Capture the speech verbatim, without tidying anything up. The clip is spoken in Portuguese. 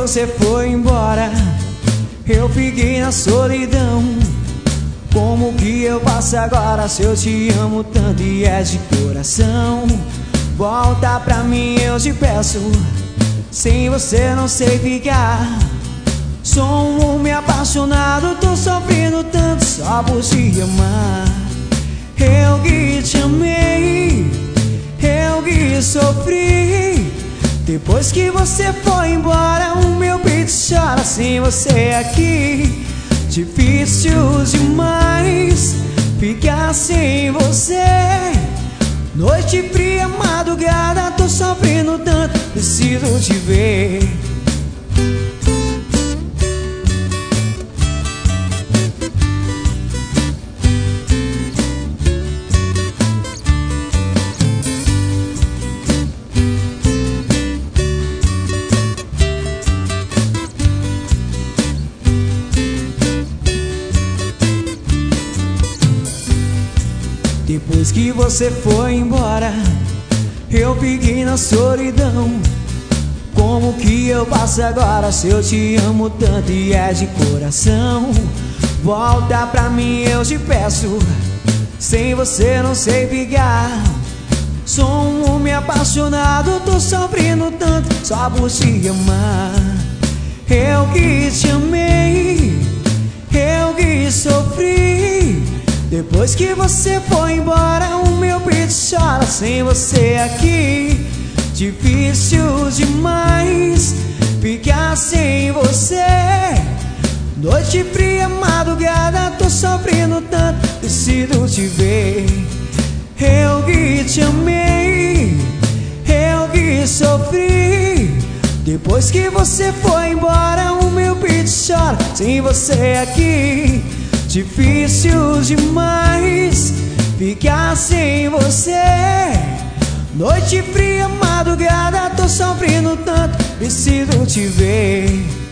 você foi embora, eu fiquei na solidão. Como que eu faço agora se eu te amo tanto e é de coração? Volta pra mim, eu te peço, sem você não sei ficar. Sou um homem apaixonado, tô sofrendo tanto só por te amar. Eu que te amei, eu que sofri. Depois que você foi embora, o meu peito chora sem você aqui. Difícil demais ficar sem você. Noite fria, madrugada, tô sofrendo tanto, preciso te ver. Depois que você foi embora, eu fiquei na solidão. Como que eu faço agora se eu te amo tanto e é de coração? Volta pra mim, eu te peço, sem você não sei ficar. Sou um homem apaixonado, tô sofrendo tanto só por te amar. Eu que te amei, eu que sofri. Depois que você foi embora, o meu peito chora sem você aqui. Difícil demais ficar sem você. Noite fria, madrugada, tô sofrendo tanto, preciso te ver. Eu que te amei, eu que sofri. Depois que você foi embora, o meu peito chora sem você aqui. Difícil demais ficar sem você. Noite fria, madrugada, tô sofrendo tanto, preciso te ver.